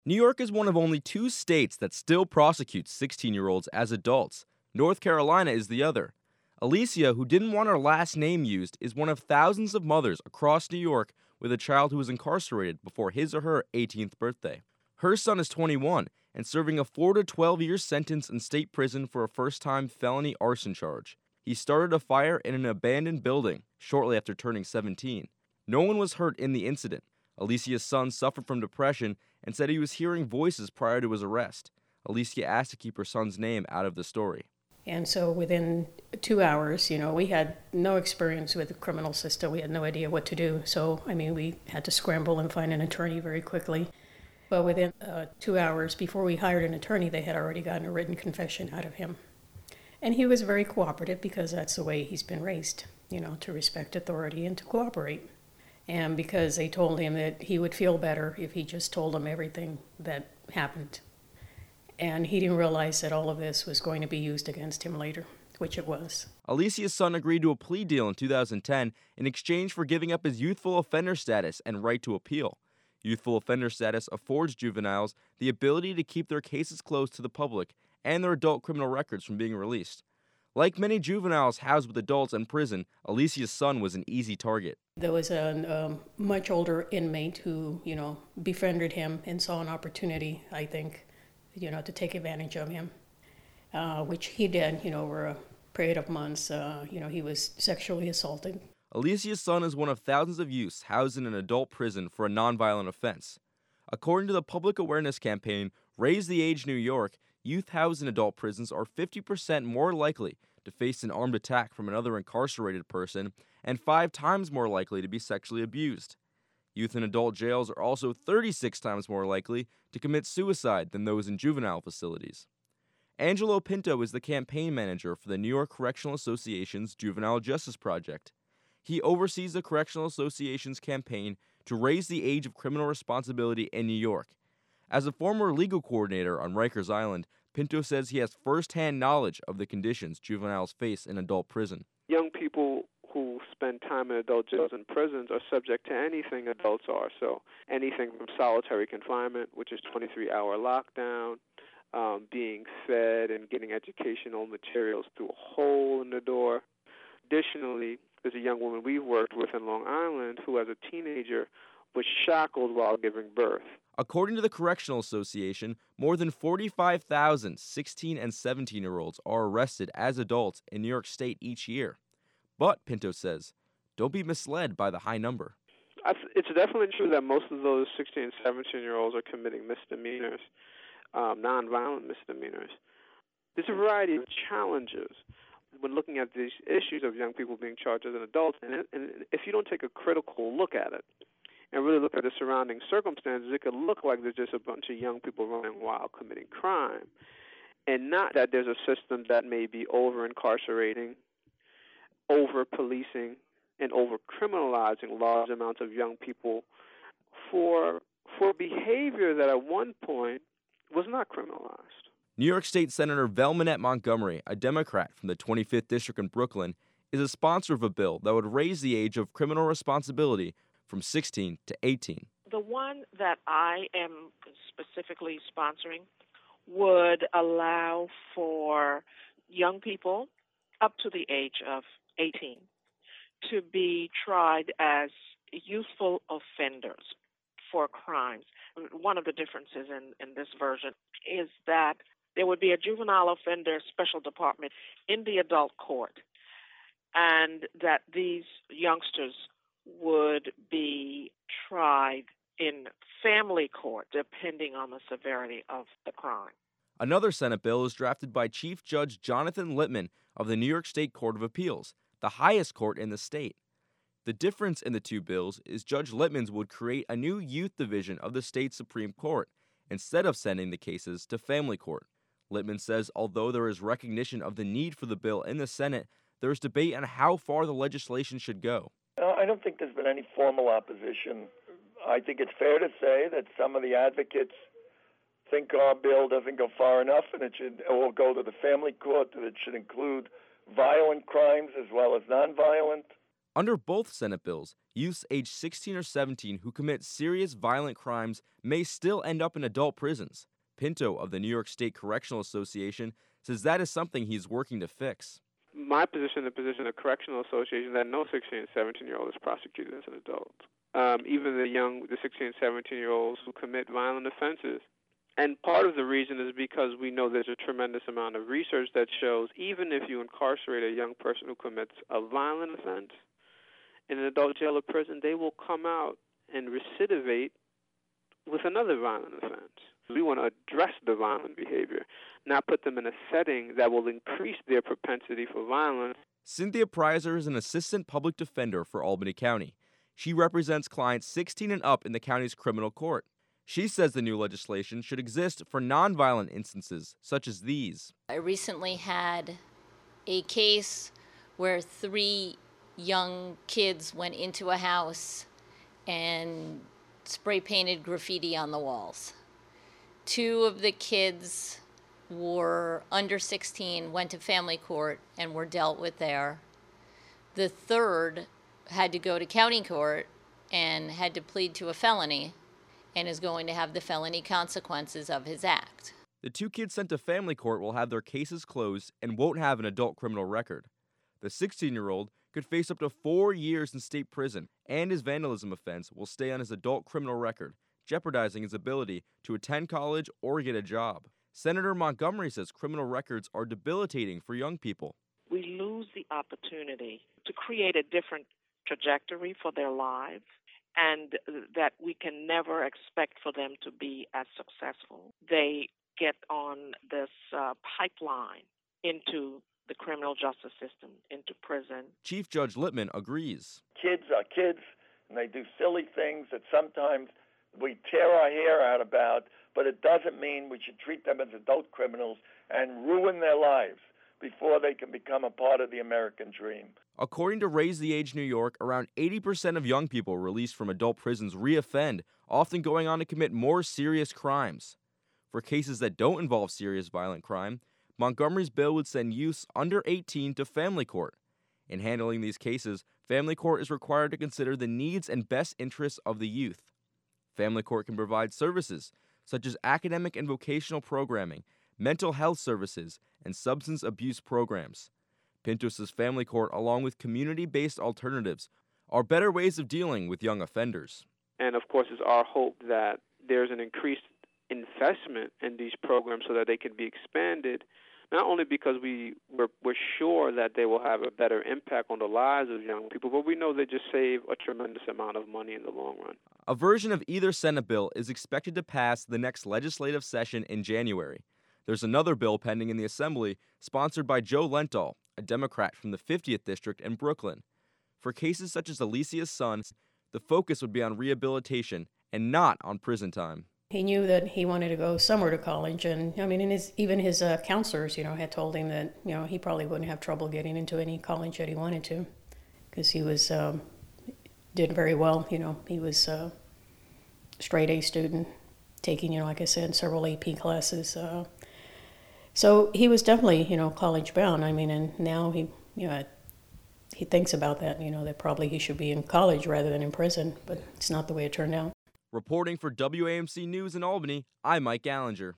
New York is one of only two states that still prosecutes 16-year-olds as adults. North Carolina is the other. Alicia, who didn't want her last name used, is one of thousands of mothers across New York with a child who was incarcerated before his or her 18th birthday. Her son is 21 and serving a 4 to 12-year sentence in state prison for a first-time felony arson charge. He started a fire in an abandoned building shortly after turning 17. No one was hurt in the incident. Alicia's son suffered from depression and said he was hearing voices prior to his arrest. Alicia asked to keep her son's name out of the story. And so within 2 hours, we had no experience with the criminal system. We had no idea what to do. So, we had to scramble and find an attorney very quickly. But within 2 hours, before we hired an attorney, they had already gotten a written confession out of him. And he was very cooperative because that's the way he's been raised, to respect authority and to cooperate. And because they told him that he would feel better if he just told them everything that happened. And he didn't realize that all of this was going to be used against him later, which it was. Alicia's son agreed to a plea deal in 2010 in exchange for giving up his youthful offender status and right to appeal. Youthful offender status affords juveniles the ability to keep their cases closed to the public and their adult criminal records from being released. Like many juveniles housed with adults in prison, Alicia's son was an easy target. There was a much older inmate who, befriended him and saw an opportunity, I think, to take advantage of him, which he did, over a period of months. He was sexually assaulted. Alicia's son is one of thousands of youths housed in an adult prison for a nonviolent offense. According to the public awareness campaign Raise the Age New York, youth housed in adult prisons are 50% more likely to face an armed attack from another incarcerated person and 5 times more likely to be sexually abused. Youth in adult jails are also 36 times more likely to commit suicide than those in juvenile facilities. Angelo Pinto is the campaign manager for the New York Correctional Association's Juvenile Justice Project. He oversees the Correctional Association's campaign to raise the age of criminal responsibility in New York. As a former legal coordinator on Rikers Island, Pinto says he has first-hand knowledge of the conditions juveniles face in adult prison. Young people who spend time in adult jails and prisons are subject to anything adults are. So anything from solitary confinement, which is 23-hour lockdown, being fed and getting educational materials through a hole in the door. Additionally, there's a young woman we've worked with in Long Island who, as a teenager, was shackled while giving birth. According to the Correctional Association, more than 45,000 16 and 17-year-olds are arrested as adults in New York State each year. But, Pinto says, don't be misled by the high number. It's definitely true that most of those 16 and 17-year-olds are committing misdemeanors, nonviolent misdemeanors. There's a variety of challenges when looking at these issues of young people being charged as an adult, and if you don't take a critical look at it and really look at the surrounding circumstances, it could look like there's just a bunch of young people running wild committing crime, and not that there's a system that may be over-incarcerating, over-policing, and over-criminalizing large amounts of young people for behavior that at one point was not criminalized. New York State Senator Velmanette Montgomery, a Democrat from the 25th District in Brooklyn, is a sponsor of a bill that would raise the age of criminal responsibility from 16 to 18. The one that I am specifically sponsoring would allow for young people up to the age of 18 to be tried as youthful offenders for crimes. One of the differences in this version is that there would be a juvenile offender special department in the adult court, and that these youngsters would be tried in family court depending on the severity of the crime. Another Senate bill is drafted by Chief Judge Jonathan Littman of the New York State Court of Appeals, the highest court in the state. The difference in the two bills is Judge Littman's would create a new youth division of the state Supreme Court, instead of sending the cases to family court. Littman says although there is recognition of the need for the bill in the Senate, there is debate on how far the legislation should go. I don't think there's been any formal opposition. I think it's fair to say that some of the advocates think our bill doesn't go far enough, and it will go to the family court, that it should include violent crimes as well as nonviolent. Under both Senate bills, youths aged 16 or 17 who commit serious violent crimes may still end up in adult prisons. Pinto of the New York State Correctional Association says that is something he's working to fix. My position, the position of Correctional Association, that no 16 and 17-year-old is prosecuted as an adult. Even the 16 and 17-year-olds who commit violent offenses. And part of the reason is because we know there's a tremendous amount of research that shows even if you incarcerate a young person who commits a violent offense in an adult jail or prison, they will come out and recidivate with another violent offense. We want to address the violent behavior, not put them in a setting that will increase their propensity for violence. Cynthia Preiser is an assistant public defender for Albany County. She represents clients 16 and up in the county's criminal court. She says the new legislation should exist for nonviolent instances such as these. I recently had a case where 3 young kids went into a house and spray painted graffiti on the walls. 2 of the kids were under 16, went to family court and were dealt with there. The third had to go to county court and had to plead to a felony and is going to have the felony consequences of his act. The 2 kids sent to family court will have their cases closed and won't have an adult criminal record. The 16-year-old could face up to 4 years in state prison, and his vandalism offense will stay on his adult criminal record, jeopardizing his ability to attend college or get a job. Senator Montgomery says criminal records are debilitating for young people. We lose the opportunity to create a different trajectory for their lives, and that we can never expect for them to be as successful. They get on this pipeline into the criminal justice system, into prison. Chief Judge Littman agrees. Kids are kids, and they do silly things that sometimes we tear our hair out about, but it doesn't mean we should treat them as adult criminals and ruin their lives before they can become a part of the American dream. According to Raise the Age New York, around 80% of young people released from adult prisons reoffend, often going on to commit more serious crimes. For cases that don't involve serious violent crime, Montgomery's bill would send youths under 18 to family court. In handling these cases, family court is required to consider the needs and best interests of the youth. Family court can provide services such as academic and vocational programming, mental health services, and substance abuse programs. Pinto says family court, along with community-based alternatives, are better ways of dealing with young offenders. And of course, it's our hope that there's an increased investment in these programs so that they can be expanded, not only because we're sure that they will have a better impact on the lives of young people, but we know they just save a tremendous amount of money in the long run. A version of either Senate bill is expected to pass the next legislative session in January. There's another bill pending in the Assembly, sponsored by Joe Lentol, a Democrat from the 50th District in Brooklyn. For cases such as Alicia's son, the focus would be on rehabilitation and not on prison time. He knew that he wanted to go somewhere to college, and I mean, even his counselors, had told him that, he probably wouldn't have trouble getting into any college that he wanted to, because he was did very well. He was a straight A student, taking, like I said, several AP classes. So he was definitely, college bound. I mean, and now he thinks about that, that probably he should be in college rather than in prison, but it's not the way it turned out. Reporting for WAMC News in Albany, I'm Mike Gallinger.